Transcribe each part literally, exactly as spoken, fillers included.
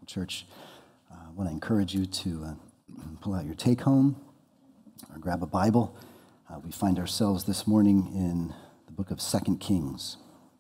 Church, uh, I want to encourage you to uh, pull out your take-home or grab a Bible. Uh, we find ourselves this morning in the book of Second Kings.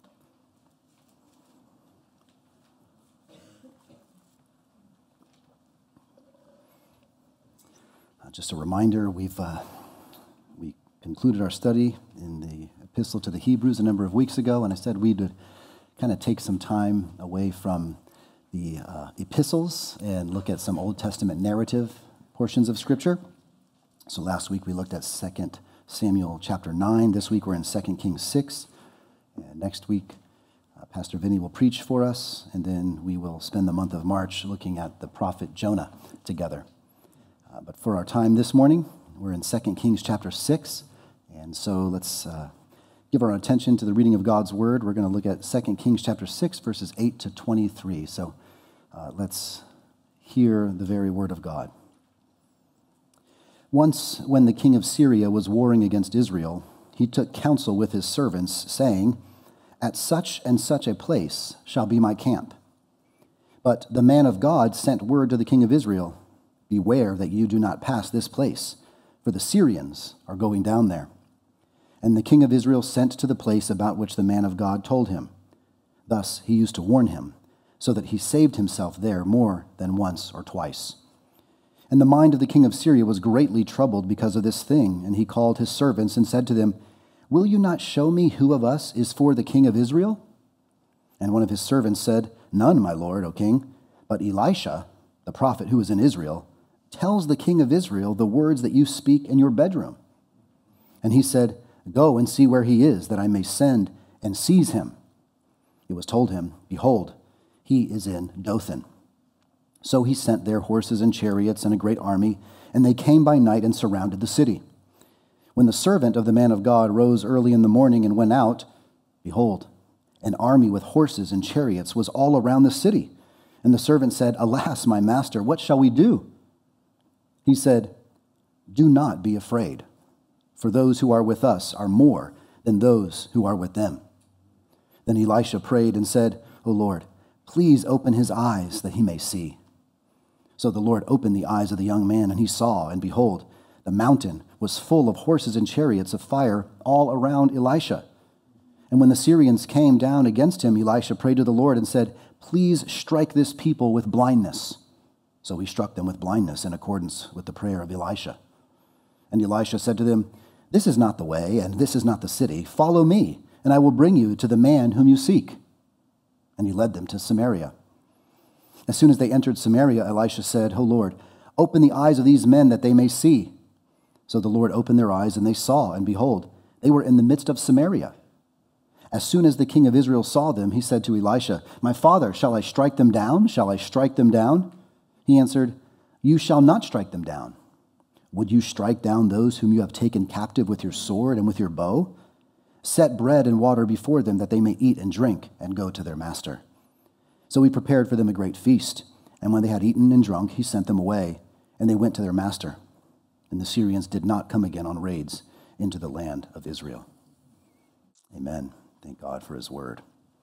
Uh, just a reminder, we've uh, we concluded our study in the Epistle to the Hebrews a number of weeks ago, and I said we'd kind of take some time away from the uh, epistles and look at some Old Testament narrative portions of Scripture. So last week we looked at Second Samuel chapter nine. This week we're in Second Kings six. And next week uh, Pastor Vinny will preach for us, and then we will spend the month of March looking at the prophet Jonah together. Uh, but for our time this morning, we're in Second Kings chapter six. And so let's uh, give our attention to the reading of God's Word. We're going to look at Second Kings chapter six, verses eight to twenty-three. So uh, let's hear the very Word of God. Once, when the king of Syria was warring against Israel, he took counsel with his servants, saying, "At such and such a place shall be my camp." But the man of God sent word to the king of Israel, "Beware that you do not pass this place, for the Syrians are going down there." And the king of Israel sent to the place about which the man of God told him. Thus he used to warn him, so that he saved himself there more than once or twice. And the mind of the king of Syria was greatly troubled because of this thing, and he called his servants and said to them, "Will you not show me who of us is for the king of Israel?" And one of his servants said, "None, my lord, O king, but Elisha, the prophet who is in Israel, tells the king of Israel the words that you speak in your bedroom." And he said, "Go and see where he is, that I may send and seize him." It was told him, "Behold, he is in Dothan." So he sent their horses and chariots and a great army, and they came by night and surrounded the city. When the servant of the man of God rose early in the morning and went out, behold, an army with horses and chariots was all around the city. And the servant said, "Alas, my master, what shall we do?" He said, "Do not be afraid, for those who are with us are more than those who are with them." Then Elisha prayed and said, "O Lord, please open his eyes that he may see." So the Lord opened the eyes of the young man, and he saw, and behold, the mountain was full of horses and chariots of fire all around Elisha. And when the Syrians came down against him, Elisha prayed to the Lord and said, "Please strike this people with blindness." So he struck them with blindness in accordance with the prayer of Elisha. And Elisha said to them, "This is not the way, and this is not the city. Follow me, and I will bring you to the man whom you seek." And he led them to Samaria. As soon as they entered Samaria, Elisha said, "O Lord, open the eyes of these men that they may see." So the Lord opened their eyes, and they saw, and behold, they were in the midst of Samaria. As soon as the king of Israel saw them, he said to Elisha, "My father, shall I strike them down? Shall I strike them down?" He answered, "You shall not strike them down. Would you strike down those whom you have taken captive with your sword and with your bow? Set bread and water before them, that they may eat and drink and go to their master." So he prepared for them a great feast, and when they had eaten and drunk, he sent them away, and they went to their master. And the Syrians did not come again on raids into the land of Israel. Amen. Thank God for his word.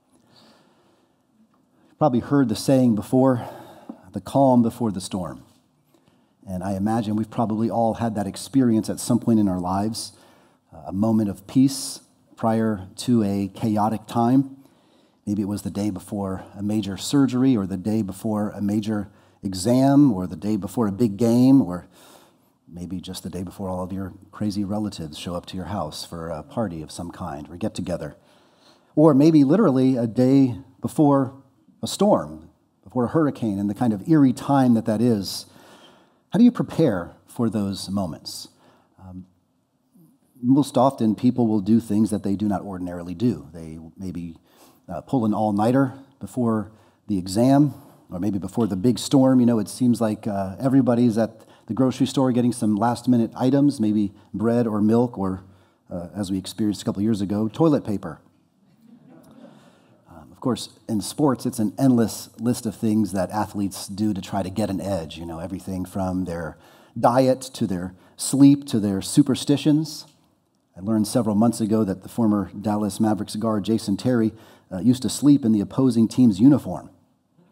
You've probably heard the saying before, the calm before the storm. And I imagine we've probably all had that experience at some point in our lives, a moment of peace prior to a chaotic time. Maybe it was the day before a major surgery, or the day before a major exam, or the day before a big game, or maybe just the day before all of your crazy relatives show up to your house for a party of some kind or get together. Or maybe literally a day before a storm, before a hurricane, and the kind of eerie time that that is. How do you prepare for those moments? Um, most often, people will do things that they do not ordinarily do. They maybe uh, pull an all-nighter before the exam, or maybe before the big storm. You know, it seems like uh, everybody's at the grocery store getting some last-minute items, maybe bread or milk, or, uh, as we experienced a couple years ago, toilet paper. Um, of course, in sports, it's an endless list of things that athletes do to try to get an edge. You know, everything from their diet to their sleep to their superstitions. I learned several months ago that the former Dallas Mavericks guard Jason Terry uh, used to sleep in the opposing team's uniform.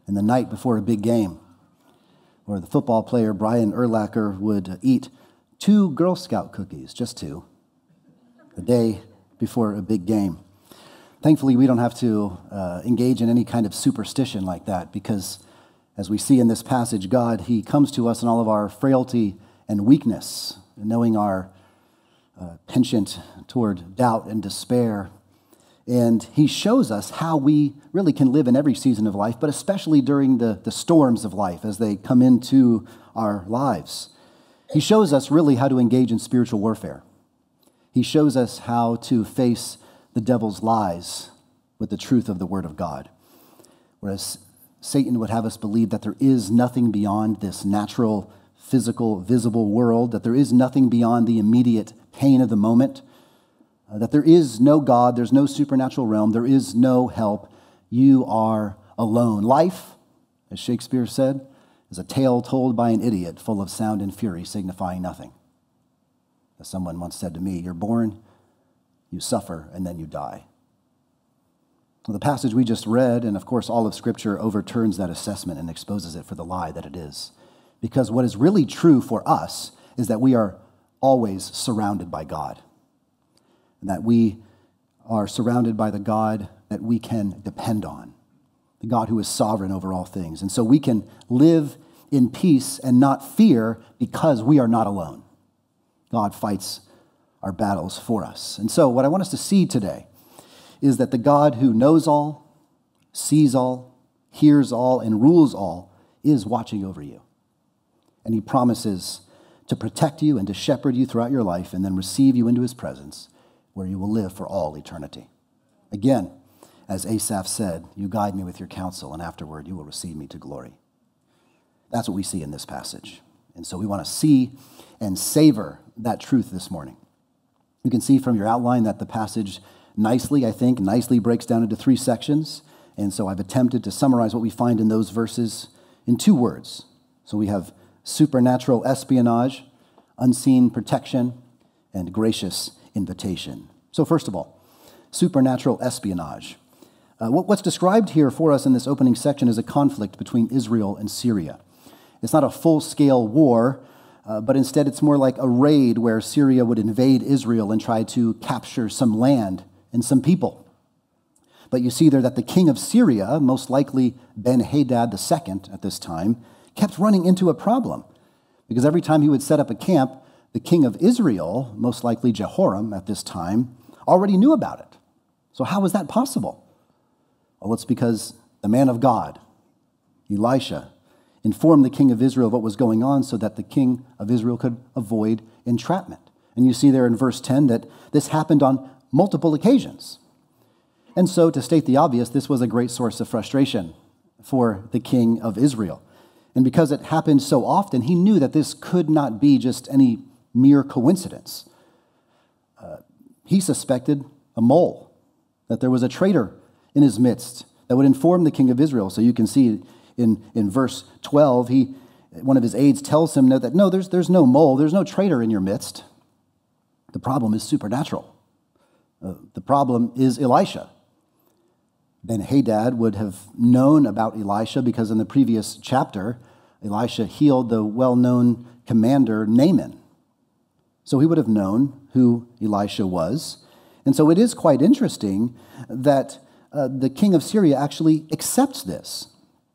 in the night before a big game, where the football player Brian Urlacher would eat two Girl Scout cookies, just two, the day before a big game. Thankfully, we don't have to uh, engage in any kind of superstition like that, because as we see in this passage, God, he comes to us in all of our frailty and weakness, and knowing our uh, penchant toward doubt and despair. And he shows us how we really can live in every season of life, but especially during the, the storms of life as they come into our lives. He shows us really how to engage in spiritual warfare. He shows us how to face the devil's lies with the truth of the Word of God. Whereas Satan would have us believe that there is nothing beyond this natural, physical, visible world, that there is nothing beyond the immediate pain of the moment, uh, that there is no God, there's no supernatural realm, there is no help. You are alone. Life, as Shakespeare said, is a tale told by an idiot, full of sound and fury, signifying nothing. As someone once said to me, you're born, you suffer, and then you die. Well, the passage we just read, and of course all of Scripture, overturns that assessment and exposes it for the lie that it is. Because what is really true for us is that we are always surrounded by God. And that we are surrounded by the God that we can depend on, the God who is sovereign over all things. And so we can live in peace and not fear because we are not alone. God fights our battles for us. And so what I want us to see today is that the God who knows all, sees all, hears all, and rules all is watching over you. And he promises to protect you and to shepherd you throughout your life and then receive you into his presence where you will live for all eternity. Again, as Asaph said, you guide me with your counsel, and afterward you will receive me to glory. That's what we see in this passage. And so we want to see and savor that truth this morning. You can see from your outline that the passage nicely, I think, nicely breaks down into three sections. And so I've attempted to summarize what we find in those verses in two words. So we have supernatural espionage, unseen protection, and gracious invitation. So first of all, supernatural espionage. Uh, what, what's described here for us in this opening section is a conflict between Israel and Syria. It's not a full-scale war, Uh, but instead it's more like a raid where Syria would invade Israel and try to capture some land and some people. But you see there that the king of Syria, most likely Ben-Hadad the Second at this time, kept running into a problem. Because every time he would set up a camp, the king of Israel, most likely Jehoram at this time, already knew about it. So how was that possible? Well, it's because the man of God, Elisha, informed the king of Israel of what was going on so that the king of Israel could avoid entrapment. And you see there in verse ten that this happened on multiple occasions. And so, to state the obvious, this was a great source of frustration for the king of Israel. And because it happened so often, he knew that this could not be just any mere coincidence. Uh, he suspected a mole, that there was a traitor in his midst that would inform the king of Israel. So you can see In, in verse twelve, he, one of his aides tells him that, no, there's, there's no mole, there's no traitor in your midst. The problem is supernatural. Uh, the problem is Elisha. Ben-Hadad would have known about Elisha because in the previous chapter, Elisha healed the well-known commander Naaman. So he would have known who Elisha was. And so it is quite interesting that uh, the king of Syria actually accepts this.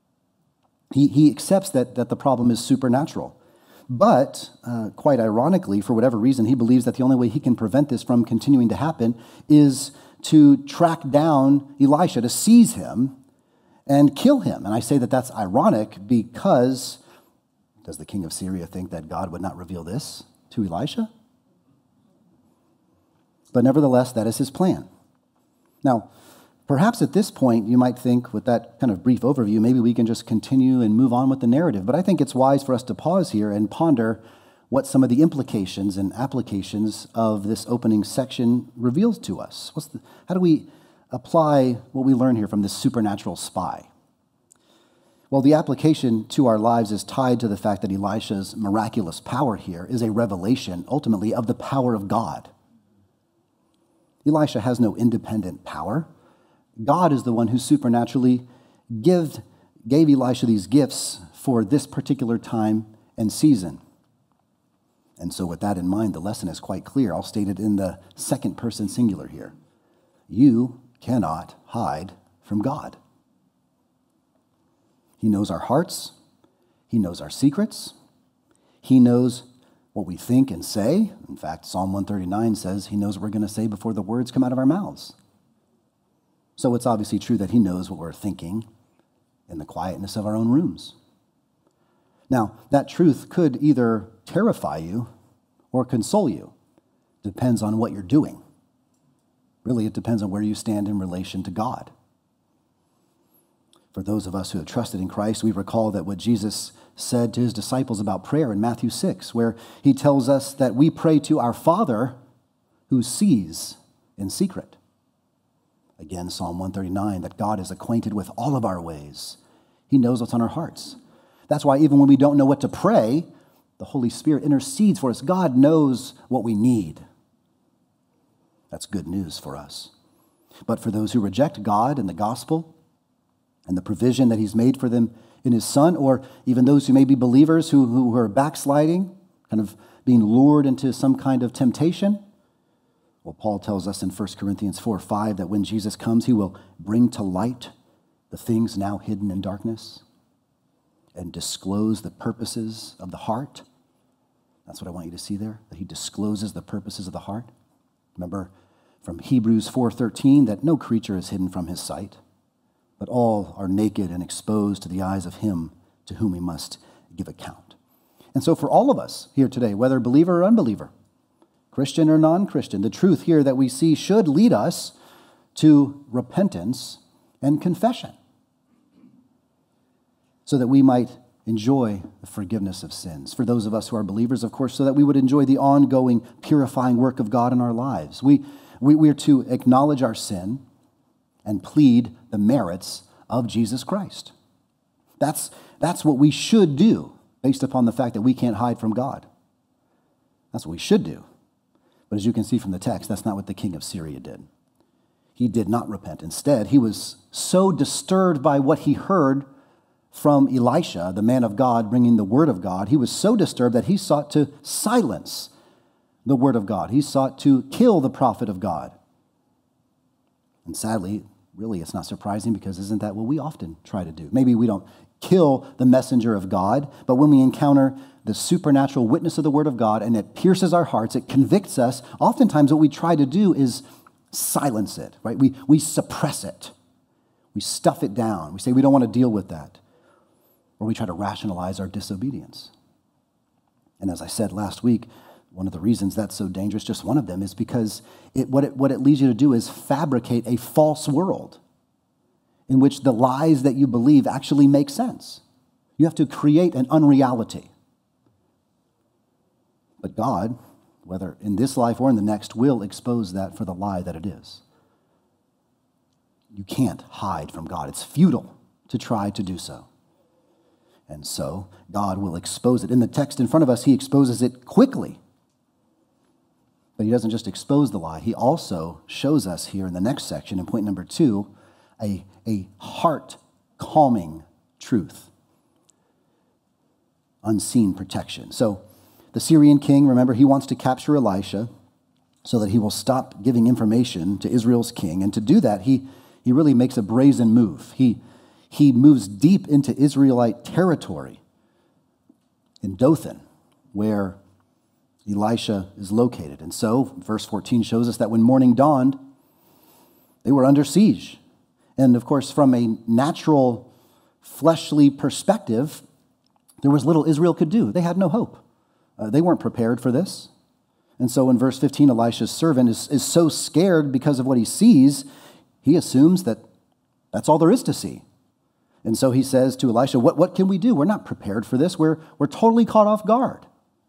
He, he accepts that, that the problem is supernatural. But, uh, quite ironically, for whatever reason, he believes that the only way he can prevent this from continuing to happen is to track down Elisha, to seize him and kill him. And I say that that's ironic because does the king of Syria think that God would not reveal this to Elisha? But nevertheless, that is his plan. Now, perhaps at this point, you might think, with that kind of brief overview, maybe we can just continue and move on with the narrative. But I think it's wise for us to pause here and ponder what some of the implications and applications of this opening section reveals to us. What's the, how do we apply what we learn here from this supernatural spy? Well, the application to our lives is tied to the fact that Elisha's miraculous power here is a revelation, ultimately, of the power of God. Elisha has no independent power. God is the one who supernaturally give, gave Elisha these gifts for this particular time and season. And so with that in mind, the lesson is quite clear. I'll state it in the second person singular here. You cannot hide from God. He knows our hearts. He knows our secrets. He knows what we think and say. In fact, Psalm one thirty-nine says he knows what we're going to say before the words come out of our mouths. So it's obviously true that he knows what we're thinking in the quietness of our own rooms. Now, that truth could either terrify you or console you. Depends on what you're doing. Really, it depends on where you stand in relation to God. For those of us who have trusted in Christ, we recall that what Jesus said to his disciples about prayer in Matthew six, where he tells us that we pray to our Father who sees in secret. Again, Psalm one thirty-nine, that God is acquainted with all of our ways. He knows what's on our hearts. That's why even when we don't know what to pray, the Holy Spirit intercedes for us. God knows what we need. That's good news for us. But for those who reject God and the gospel and the provision that he's made for them in his Son, or even those who may be believers who, who are backsliding, kind of being lured into some kind of temptation, well, Paul tells us in First Corinthians four five that when Jesus comes, he will bring to light the things now hidden in darkness and disclose the purposes of the heart. That's what I want you to see there, that he discloses the purposes of the heart. Remember from Hebrews four thirteen that no creature is hidden from his sight, but all are naked and exposed to the eyes of him to whom we must give account. And so for all of us here today, whether believer or unbeliever, Christian or non-Christian, the truth here that we see should lead us to repentance and confession so that we might enjoy the forgiveness of sins. For those of us who are believers, of course, so that we would enjoy the ongoing purifying work of God in our lives. We, we, we are to acknowledge our sin and plead the merits of Jesus Christ. That's, that's what we should do based upon the fact that we can't hide from God. That's what we should do. But as you can see from the text, that's not what the king of Syria did. He did not repent. Instead, he was so disturbed by what he heard from Elisha, the man of God, bringing the word of God. He was so disturbed that he sought to silence the word of God. He sought to kill the prophet of God. And sadly, really, it's not surprising, because isn't that what we often try to do? Maybe we don't kill the messenger of God, but when we encounter the supernatural witness of the word of God and it pierces our hearts, it convicts us, oftentimes what we try to do is silence it, right? We, we suppress it. We stuff it down. We say we don't want to deal with that. Or we try to rationalize our disobedience. And as I said last week, one of the reasons that's so dangerous, just one of them, is because it, what, it, what it leads you to do is fabricate a false world in which the lies that you believe actually make sense. You have to create an unreality. But God, whether in this life or in the next, will expose that for the lie that it is. You can't hide from God. It's futile to try to do so. And so God will expose it. In the text in front of us, he exposes it quickly. But he doesn't just expose the lie. He also shows us here in the next section, in point number two, a, a heart-calming truth. Unseen protection. So the Syrian king, remember, he wants to capture Elisha so that he will stop giving information to Israel's king. And to do that, he, he really makes a brazen move. He He moves deep into Israelite territory in Dothan, where Elisha is located. And so, verse fourteen shows us that when morning dawned, they were under siege. And of course, from a natural, fleshly perspective, there was little Israel could do. They had no hope. Uh, they weren't prepared for this. And so in verse fifteen, Elisha's servant is, is so scared because of what he sees, he assumes that that's all there is to see. And so he says to Elisha, what, what can we do? We're not prepared for this. We're, we're totally caught off guard.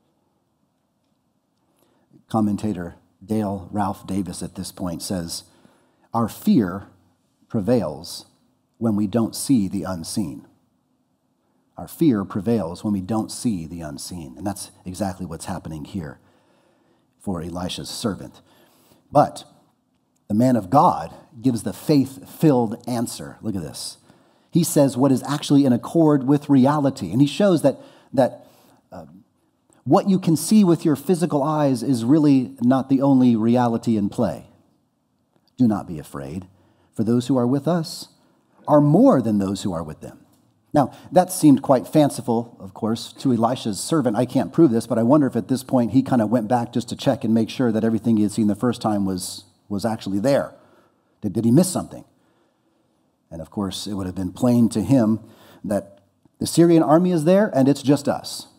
Commentator Dale Ralph Davis at this point says, our fear prevails when we don't see the unseen. Our fear prevails when we don't see the unseen. And that's exactly what's happening here for Elisha's servant. But the man of God gives the faith-filled answer. Look at this. He says what is actually in accord with reality. And he shows that, that uh, what you can see with your physical eyes is really not the only reality in play. Do not be afraid, for those who are with us are more than those who are with them. Now, that seemed quite fanciful, of course, to Elisha's servant. I can't prove this, but I wonder if at this point he kind of went back just to check and make sure that everything he had seen the first time was, was actually there. Did, did he miss something? And of course, it would have been plain to him that the Syrian army is there and it's just us.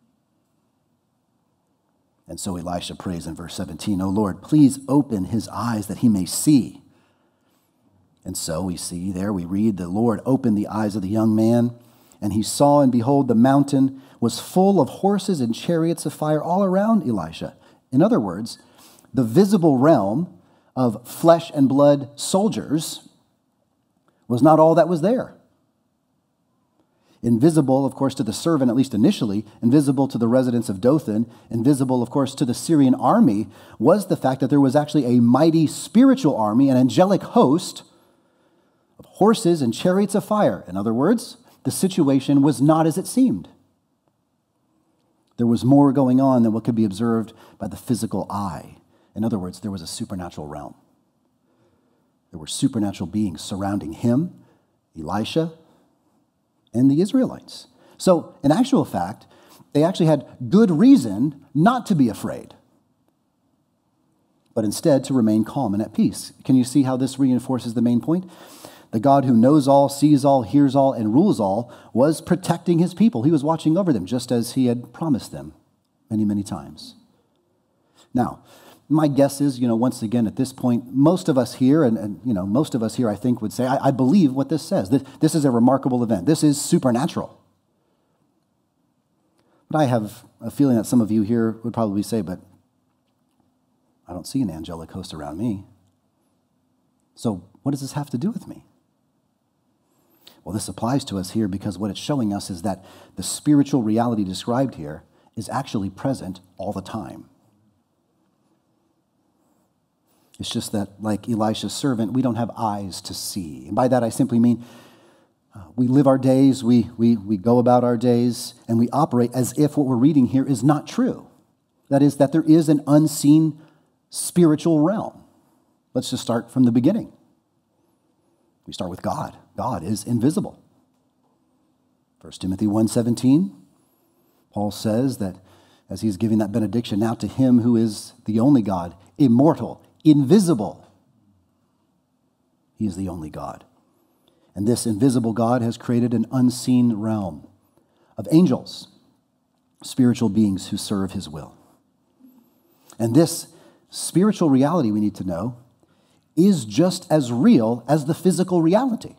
And so Elisha prays in verse seventeen, "O Lord, please open his eyes that he may see." And so we see there, we read, the Lord opened the eyes of the young man, and he saw, and behold, the mountain was full of horses and chariots of fire all around Elisha. In other words, the visible realm of flesh and blood soldiers was not all that was there. Invisible, of course, to the servant, at least initially, invisible to the residents of Dothan, invisible, of course, to the Syrian army, was the fact that there was actually a mighty spiritual army, an angelic host of horses and chariots of fire. In other words, the situation was not as it seemed. There was more going on than what could be observed by the physical eye. In other words, there was a supernatural realm. There were supernatural beings surrounding him, Elisha, and the Israelites. So, in actual fact, they actually had good reason not to be afraid, but instead to remain calm and at peace. Can you see how this reinforces the main point? The God who knows all, sees all, hears all, and rules all was protecting his people. He was watching over them, just as he had promised them many, many times. Now, my guess is, you know, once again, at this point, most of us here, and, and you know, most of us here, I think, would say, I, I believe what this says. This, this is a remarkable event. This is supernatural. But I have a feeling that some of you here would probably say, but I don't see an angelic host around me. So what does this have to do with me? Well, this applies to us here because what it's showing us is that the spiritual reality described here is actually present all the time. It's just that, like Elisha's servant, we don't have eyes to see. And by that I simply mean uh, we live our days, we, we, we go about our days, and we operate as if what we're reading here is not true. That is, that there is an unseen spiritual realm. Let's just start from the beginning. We start with God. God is invisible. First Timothy one seventeen, Paul says that as he's giving that benediction, now to him who is the only God, immortal, invisible. He is the only God. And this invisible God has created an unseen realm of angels, spiritual beings who serve his will. And this spiritual reality, we need to know, is just as real as the physical reality.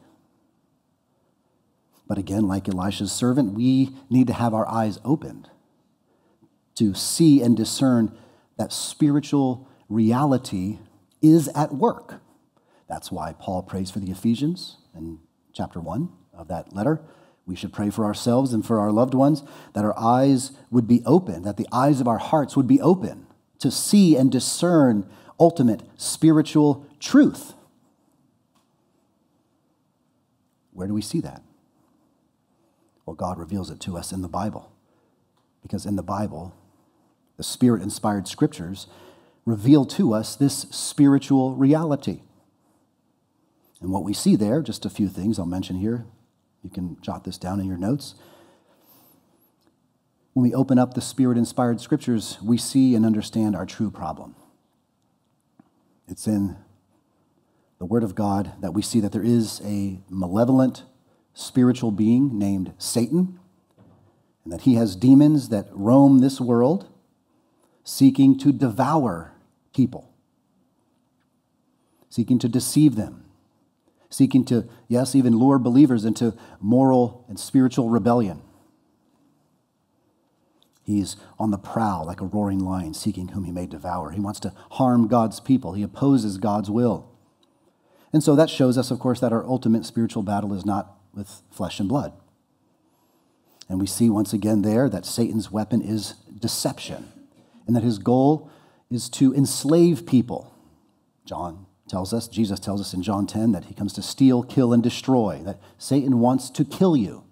But again, like Elisha's servant, we need to have our eyes opened to see and discern that spiritual reality is at work. That's why Paul prays for the Ephesians in chapter one of that letter. We should pray for ourselves and for our loved ones that our eyes would be open, that the eyes of our hearts would be open to see and discern ultimate spiritual truth. Where do we see that? Well, God reveals it to us in the Bible, because in the Bible, the Spirit-inspired scriptures reveal to us this spiritual reality. And what we see there, just a few things I'll mention here. You can jot this down in your notes. When we open up the Spirit-inspired scriptures, we see and understand our true problem. It's in the Word of God that we see that there is a malevolent spiritual being named Satan, and that he has demons that roam this world seeking to devour people, seeking to deceive them, seeking to, yes, even lure believers into moral and spiritual rebellion. He's on the prowl like a roaring lion, seeking whom he may devour. He wants to harm God's people. He opposes God's will. And so that shows us, of course, that our ultimate spiritual battle is not with flesh and blood. And we see once again there that Satan's weapon is deception, and that his goal is to enslave people. John tells us, Jesus tells us in John ten that he comes to steal, kill, and destroy, that Satan wants to kill you.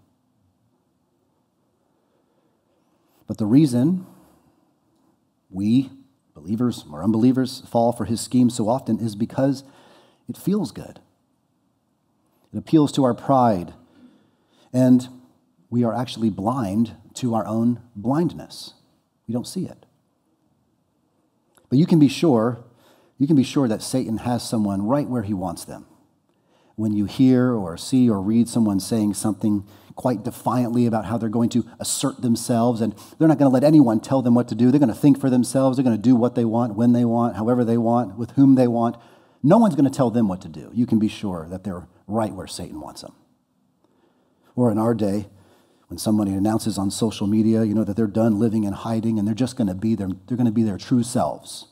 But the reason we, believers or unbelievers, fall for his schemes so often is because it feels good. It appeals to our pride, and we are actually blind to our own blindness. We don't see it. But you can be sure, you can be sure that Satan has someone right where he wants them. When you hear or see or read someone saying something quite defiantly about how they're going to assert themselves, and they're not going to let anyone tell them what to do. They're going to think for themselves. They're going to do what they want, when they want, however they want, with whom they want. No one's going to tell them what to do. You can be sure that they're right where Satan wants them. Or in our day, when somebody announces on social media, you know, that they're done living in hiding and they're just going to be their, they're going to be their true selves,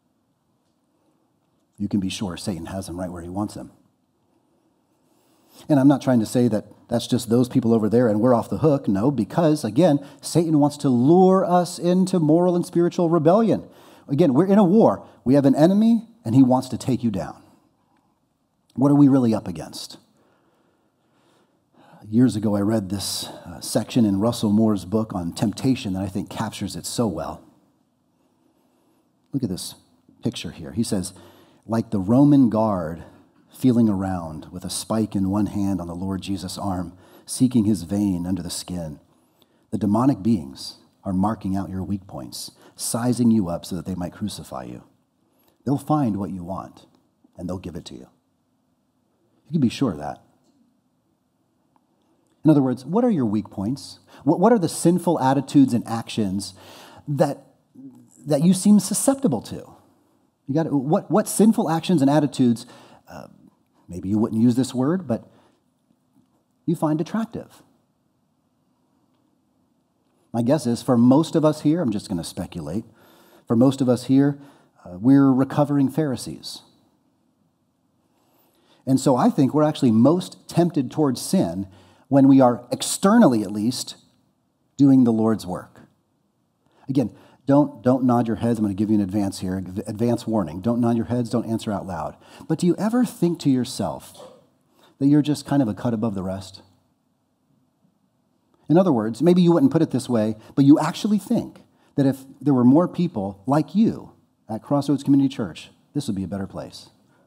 you can be sure Satan has them right where he wants them. And I'm not trying to say that that's just those people over there and we're off the hook. No, because, again, Satan wants to lure us into moral and spiritual rebellion. Again, we're in a war. We have an enemy, and he wants to take you down. What are we really up against? Years ago, I read this uh, section in Russell Moore's book on temptation that I think captures it so well. Look at this picture here. He says, like the Roman guard feeling around with a spike in one hand on the Lord Jesus' arm, seeking his vein under the skin, the demonic beings are marking out your weak points, sizing you up so that they might crucify you. They'll find what you want, and they'll give it to you. You can be sure of that. In other words, what are your weak points? What are the sinful attitudes and actions that, that you seem susceptible to? You got what, what sinful actions and attitudes, uh, maybe you wouldn't use this word, but you find attractive? My guess is for most of us here, I'm just going to speculate, for most of us here, uh, we're recovering Pharisees. And so I think we're actually most tempted towards sin when we are externally, at least, doing the Lord's work. Again, don't, don't nod your heads. I'm going to give you an advance here, advance warning. Don't nod your heads. Don't answer out loud. But do you ever think to yourself that you're just kind of a cut above the rest? In other words, maybe you wouldn't put it this way, but you actually think that if there were more people like you at Crossroads Community Church, this would be a better place.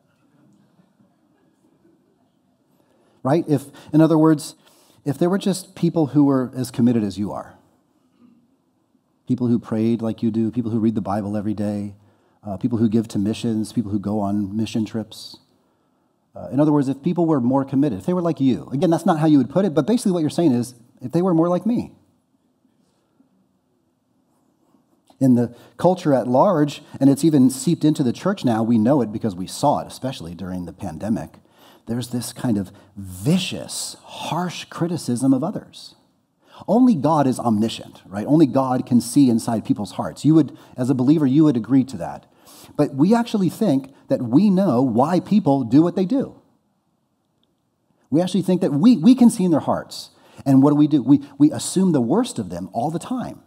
Right? If, in other words, if there were just people who were as committed as you are, people who prayed like you do, people who read the Bible every day, uh, people who give to missions, people who go on mission trips. Uh, in other words, if people were more committed, if they were like you. Again, that's not how you would put it, but basically what you're saying is, if they were more like me. In the culture at large, and it's even seeped into the church now, we know it because we saw it, especially during the pandemic, there's this kind of vicious, harsh criticism of others. Only God is omniscient, right? Only God can see inside people's hearts. You would, as a believer, you would agree to that. But we actually think that we know why people do what they do. We actually think that we, we can see in their hearts. And what do we do? We, we assume the worst of them all the time.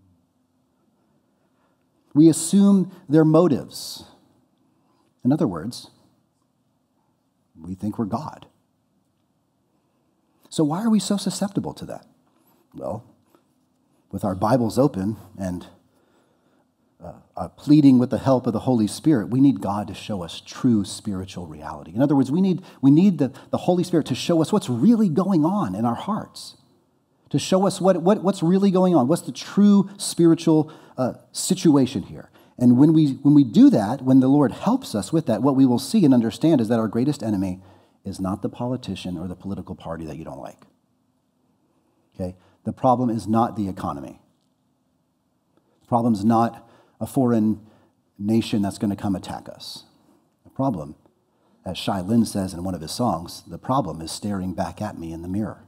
We assume their motives. In other words, we think we're God. So why are we so susceptible to that? Well, with our Bibles open and uh, uh, pleading with the help of the Holy Spirit, we need God to show us true spiritual reality. In other words, we need, we need the, the Holy Spirit to show us what's really going on in our hearts, to show us what, what, what's really going on, what's the true spiritual uh, situation here. And when we, when we do that, when the Lord helps us with that, what we will see and understand is that our greatest enemy is not the politician or the political party that you don't like. Okay? The problem is not the economy. The problem is not a foreign nation that's going to come attack us. The problem, as Shai Lin says in one of his songs, the problem is staring back at me in the mirror.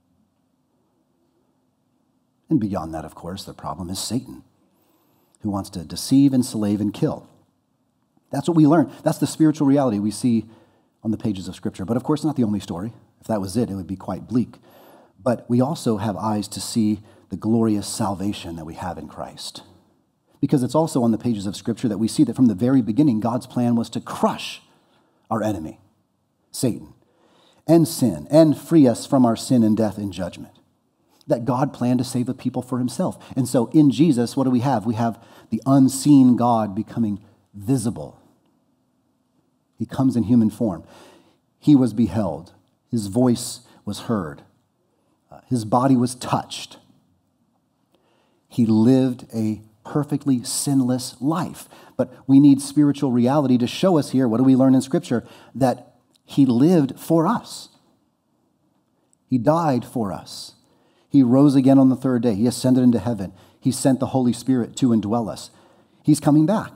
And beyond that, of course, the problem is Satan, who wants to deceive, enslave, and kill. That's what we learn. That's the spiritual reality we see on the pages of Scripture. But of course, not the only story. If that was it, it would be quite bleak. But we also have eyes to see the glorious salvation that we have in Christ. Because it's also on the pages of Scripture that we see that from the very beginning, God's plan was to crush our enemy, Satan, and sin, and free us from our sin and death and judgment. That God planned to save a people for himself. And so in Jesus, what do we have? We have the unseen God becoming visible. He comes in human form. He was beheld. His voice was heard. Uh, his body was touched. He lived a perfectly sinless life. But we need spiritual reality to show us here, what do we learn in Scripture? That he lived for us. He died for us. He rose again on the third day. He ascended into heaven. He sent the Holy Spirit to indwell us. He's coming back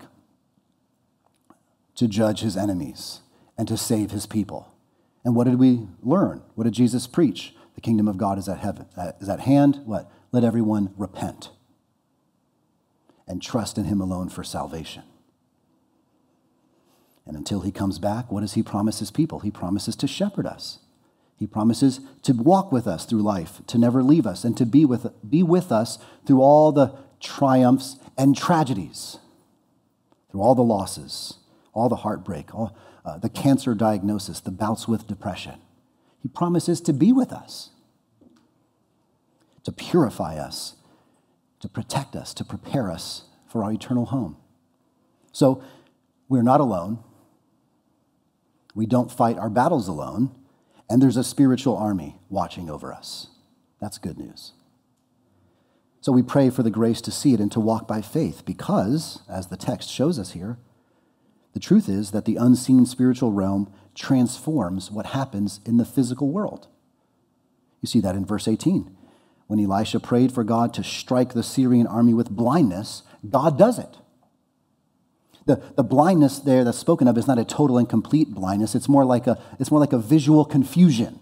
to judge his enemies and to save his people. And what did we learn? What did Jesus preach? The kingdom of God is at heaven, uh, is at hand. What? Let everyone repent and trust in him alone for salvation. And until he comes back, what does he promise his people? He promises to shepherd us. He promises to walk with us through life, to never leave us, and to be with, be with us through all the triumphs and tragedies, through all the losses, all the heartbreak, all uh, the cancer diagnosis, the bouts with depression. He promises to be with us, to purify us, to protect us, to prepare us for our eternal home. So we're not alone. We don't fight our battles alone. And there's a spiritual army watching over us. That's good news. So we pray for the grace to see it and to walk by faith because, as the text shows us here, the truth is that the unseen spiritual realm transforms what happens in the physical world. You see that in verse eighteen. When Elisha prayed for God to strike the Syrian army with blindness, God does it. The, the blindness there that's spoken of is not a total and complete blindness. It's more like a, it's more like a visual confusion.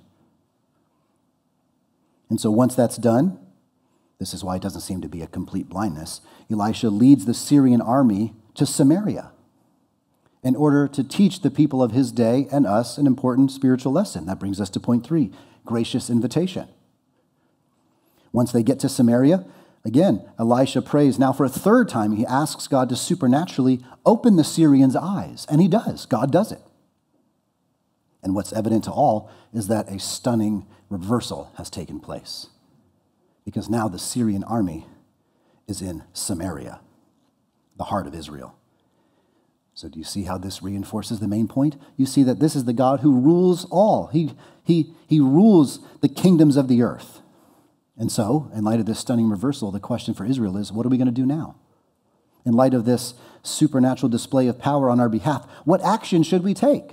And so once that's done, this is why it doesn't seem to be a complete blindness, Elisha leads the Syrian army to Samaria in order to teach the people of his day and us an important spiritual lesson. That brings us to point three, gracious invitation. Once they get to Samaria, again, Elisha prays. Now for a third time, he asks God to supernaturally open the Syrians' eyes. And he does. God does it. And what's evident to all is that a stunning reversal has taken place. Because now the Syrian army is in Samaria, the heart of Israel. So do you see how this reinforces the main point? You see that this is the God who rules all. He, he, he rules the kingdoms of the earth. And so, in light of this stunning reversal, the question for Israel is, what are we going to do now? In light of this supernatural display of power on our behalf, what action should we take?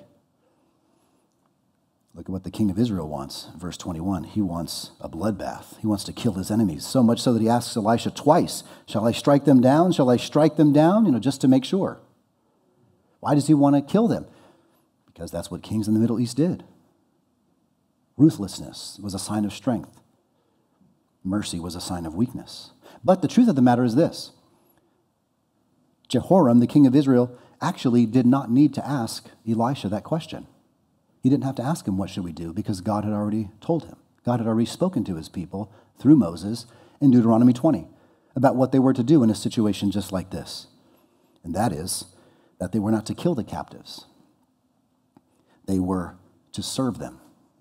Look at what the king of Israel wants. Verse twenty-one, he wants a bloodbath. He wants to kill his enemies, so much so that he asks Elisha twice, shall I strike them down? Shall I strike them down? You know, just to make sure. Why does he want to kill them? Because that's what kings in the Middle East did. Ruthlessness was a sign of strength. Mercy was a sign of weakness. But the truth of the matter is this. Jehoram, the king of Israel, actually did not need to ask Elisha that question. He didn't have to ask him, what should we do? Because God had already told him. God had already spoken to his people through Moses in Deuteronomy twenty about what they were to do in a situation just like this. And that is that they were not to kill the captives. They were to serve them.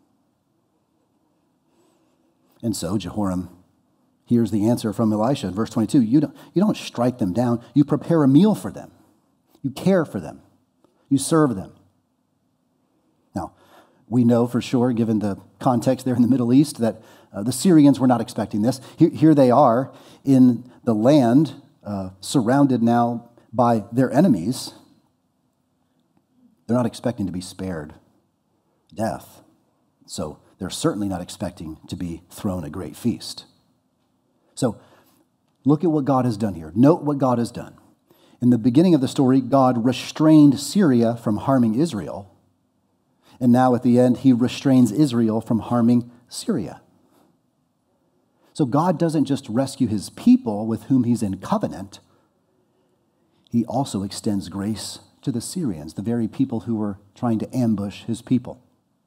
And so Jehoram hears the answer from Elisha in verse twenty-two. You don't, you don't strike them down. You prepare a meal for them. You care for them. You serve them. Now, we know for sure, given the context there in the Middle East, that uh, the Syrians were not expecting this. Here, here they are in the land, uh, surrounded now by their enemies. They're not expecting to be spared death. So they're certainly not expecting to be thrown a great feast. So look at what God has done here. Note what God has done. In the beginning of the story, God restrained Syria from harming Israel. And now at the end, he restrains Israel from harming Syria. So God doesn't just rescue his people with whom he's in covenant. He also extends grace to the Syrians, the very people who were trying to ambush his people.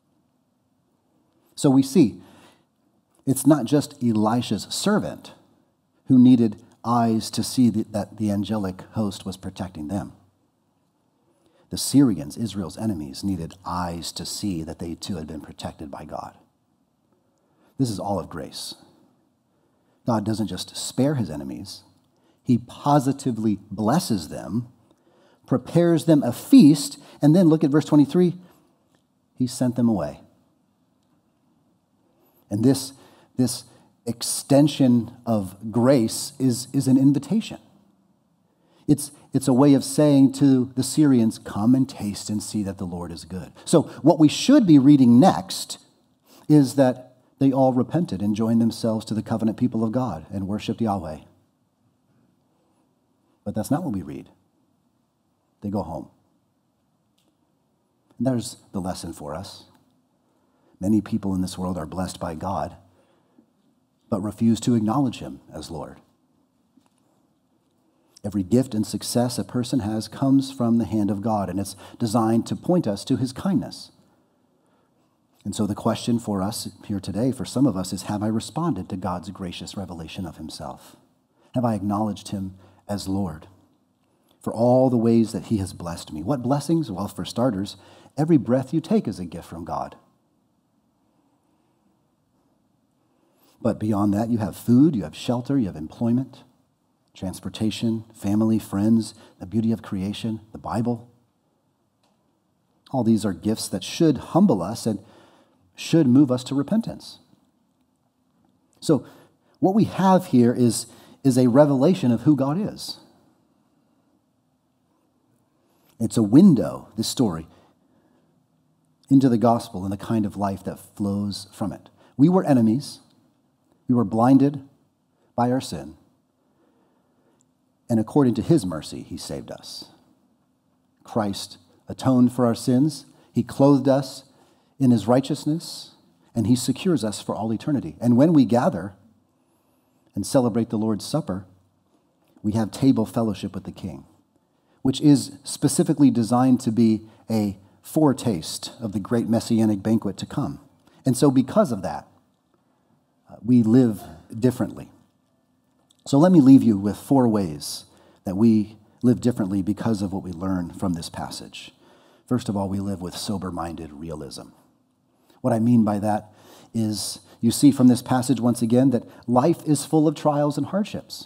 So we see, it's not just Elisha's servant who needed eyes to see that the angelic host was protecting them. The Syrians, Israel's enemies, needed eyes to see that they too had been protected by God. This is all of grace. God doesn't just spare his enemies, he positively blesses them, prepares them a feast, and then look at verse twenty-three, he sent them away. And this, this extension of grace is, is an invitation. It's, it's a way of saying to the Syrians, come and taste and see that the Lord is good. So what we should be reading next is that they all repented and joined themselves to the covenant people of God and worshiped Yahweh. But that's not what we read. They go home. And there's the lesson for us. Many people in this world are blessed by God, but refuse to acknowledge him as Lord. Every gift and success a person has comes from the hand of God, and it's designed to point us to his kindness. And so the question for us here today, for some of us, is have I responded to God's gracious revelation of himself? Have I acknowledged him as Lord for all the ways that he has blessed me? What blessings? Well, for starters, every breath you take is a gift from God. But beyond that, you have food, you have shelter, you have employment, transportation, family, friends, the beauty of creation, the Bible. All these are gifts that should humble us and should move us to repentance. So what we have here is, is a revelation of who God is. It's a window, this story, into the gospel and the kind of life that flows from it. We were enemies. We were blinded by our sin. And according to his mercy, he saved us. Christ atoned for our sins. He clothed us in his righteousness, and he secures us for all eternity. And when we gather and celebrate the Lord's Supper, we have table fellowship with the King, which is specifically designed to be a foretaste of the great messianic banquet to come. And so because of that, we live differently. So let me leave you with four ways that we live differently because of what we learn from this passage. First of all, we live with sober-minded realism. What I mean by that is you see from this passage once again that life is full of trials and hardships.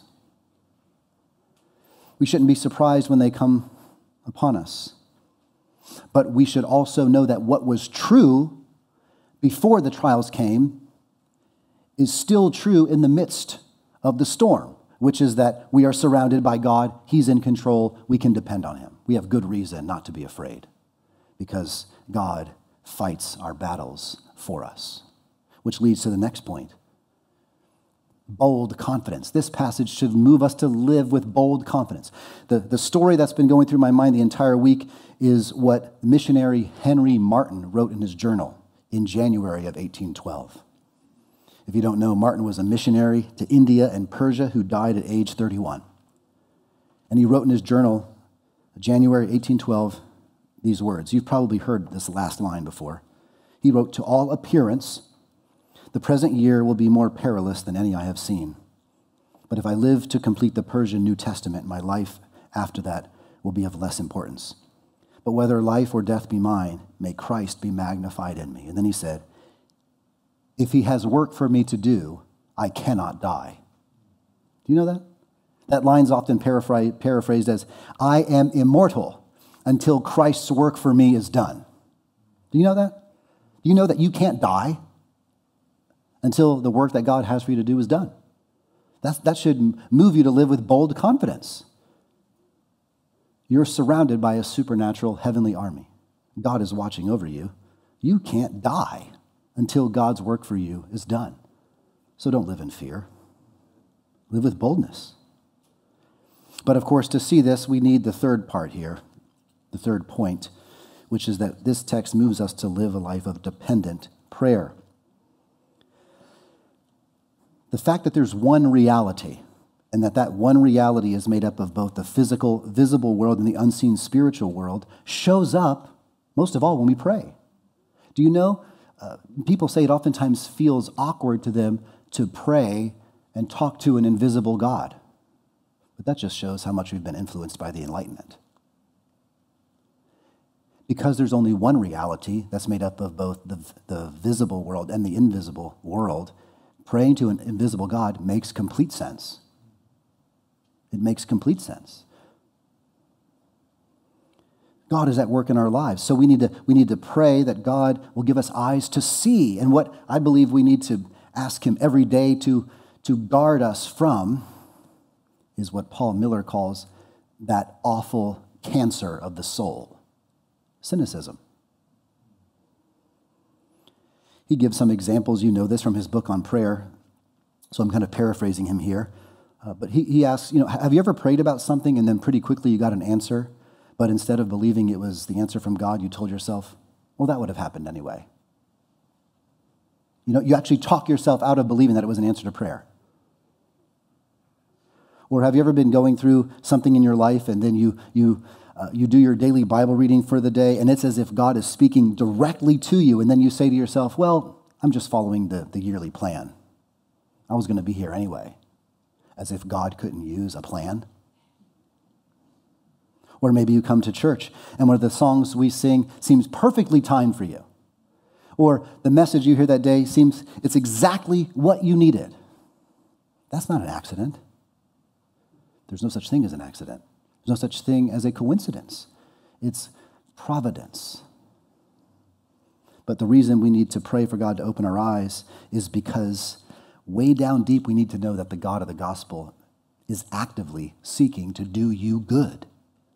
We shouldn't be surprised when they come upon us. But we should also know that what was true before the trials came is still true in the midst of the storm, which is that we are surrounded by God. He's in control. We can depend on him. We have good reason not to be afraid because God fights our battles for us, which leads to the next point. Bold confidence. This passage should move us to live with bold confidence. The, the story that's been going through my mind the entire week is what missionary Henry Martyn wrote in his journal in January of eighteen twelve. If you don't know, Martyn was a missionary to India and Persia who died at age thirty-one. And he wrote in his journal, January eighteen twelve, these words. You've probably heard this last line before. He wrote, "To all appearance, the present year will be more perilous than any I have seen. But if I live to complete the Persian New Testament, my life after that will be of less importance. But whether life or death be mine, may Christ be magnified in me." And then he said, "If he has work for me to do, I cannot die." Do you know that? That line's often paraphrased, paraphrased as, "I am immortal until Christ's work for me is done." Do you know that? Do you know that you can't die until the work that God has for you to do is done? That's, that should move you to live with bold confidence. You're surrounded by a supernatural heavenly army. God is watching over you. You can't die until God's work for you is done. So don't live in fear. Live with boldness. But of course, to see this, we need the third part here, the third point, which is that this text moves us to live a life of dependent prayer. The fact that there's one reality, and that that one reality is made up of both the physical, visible world and the unseen spiritual world, shows up, most of all, when we pray. Do you know, uh, people say it oftentimes feels awkward to them to pray and talk to an invisible God. But that just shows how much we've been influenced by the Enlightenment. because there's only one reality that's made up of both the, the visible world and the invisible world, praying to an invisible God makes complete sense. It makes complete sense. God is at work in our lives. So we need to we need to pray that God will give us eyes to see. And what I believe we need to ask him every day to, to guard us from is what Paul Miller calls that awful cancer of the soul, cynicism. He gives some examples, you know this, from his book on prayer. So I'm kind of paraphrasing him here. Uh, but he, he asks, you know, have you ever prayed about something and then pretty quickly you got an answer? But instead of believing it was the answer from God, you told yourself, well, that would have happened anyway. You know, you actually talk yourself out of believing that it was an answer to prayer. Or have you ever been going through something in your life and then you you uh, you do your daily Bible reading for the day and it's as if God is speaking directly to you and then you say to yourself, well, I'm just following the, the yearly plan. I was going to be here anyway. As if God couldn't use a plan. Or maybe you come to church and one of the songs we sing seems perfectly timed for you. Or the message you hear that day seems it's exactly what you needed. That's not an accident. There's no such thing as an accident. There's no such thing as a coincidence. It's providence. But the reason we need to pray for God to open our eyes is because way down deep we need to know that the God of the gospel is actively seeking to do you good.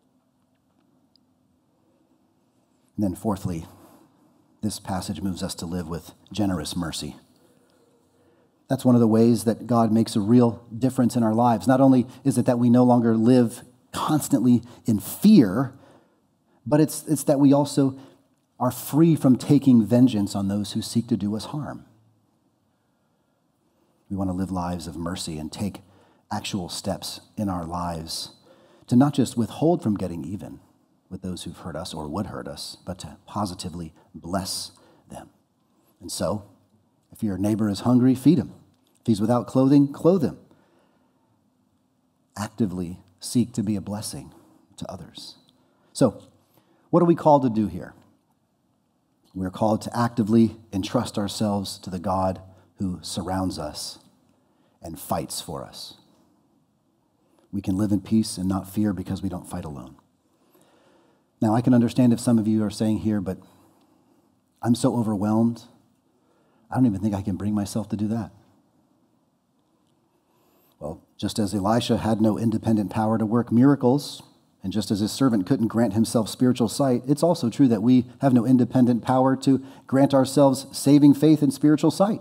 And then fourthly, this passage moves us to live with generous mercy. That's one of the ways that God makes a real difference in our lives. Not only is it that we no longer live constantly in fear, but it's, it's that we also are free from taking vengeance on those who seek to do us harm. We want to live lives of mercy and take actual steps in our lives to not just withhold from getting even with those who've hurt us or would hurt us, but to positively bless them. And so, if your neighbor is hungry, feed him. If he's without clothing, clothe him. Actively seek to be a blessing to others. So, what are we called to do here? We're called to actively entrust ourselves to the God who surrounds us and fights for us. We can live in peace and not fear because we don't fight alone. Now, I can understand if some of you are saying here, but I'm so overwhelmed, I don't even think I can bring myself to do that. Well, just as Elisha had no independent power to work miracles, and just as his servant couldn't grant himself spiritual sight, it's also true that we have no independent power to grant ourselves saving faith and spiritual sight.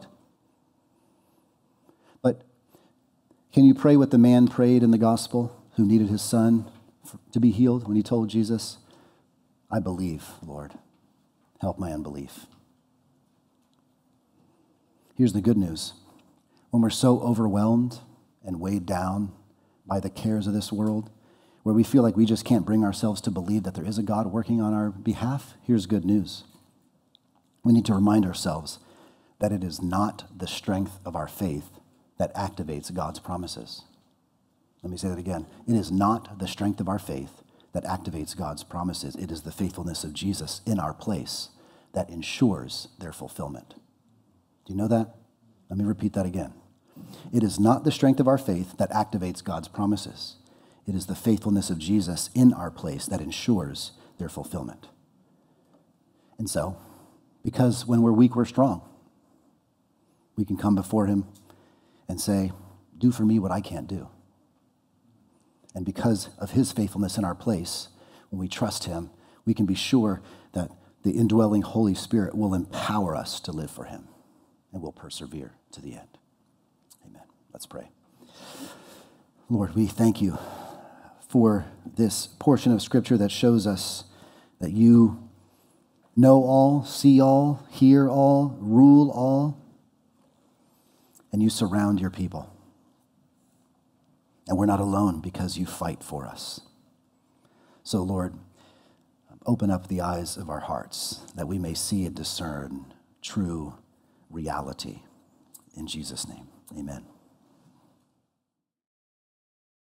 But can you pray what the man prayed in the gospel who needed his son to be healed when he told Jesus, I believe, Lord, help my unbelief. Here's the good news. When we're so overwhelmed and weighed down by the cares of this world, where we feel like we just can't bring ourselves to believe that there is a God working on our behalf, here's good news. We need to remind ourselves that it is not the strength of our faith that activates God's promises. Let me say that again. It is not the strength of our faith that activates God's promises. It is the faithfulness of Jesus in our place that ensures their fulfillment. Do you know that? Let me repeat that again. It is not the strength of our faith that activates God's promises. It is the faithfulness of Jesus in our place that ensures their fulfillment. And so, because when we're weak, we're strong, we can come before him and say, do for me what I can't do. And because of his faithfulness in our place, when we trust him, we can be sure that the indwelling Holy Spirit will empower us to live for him and will persevere to the end. Amen. Let's pray. Lord, we thank you for this portion of Scripture that shows us that you know all, see all, hear all, rule all, and you surround your people. And we're not alone because you fight for us. So, Lord, open up the eyes of our hearts that we may see and discern true reality. In Jesus' name, amen.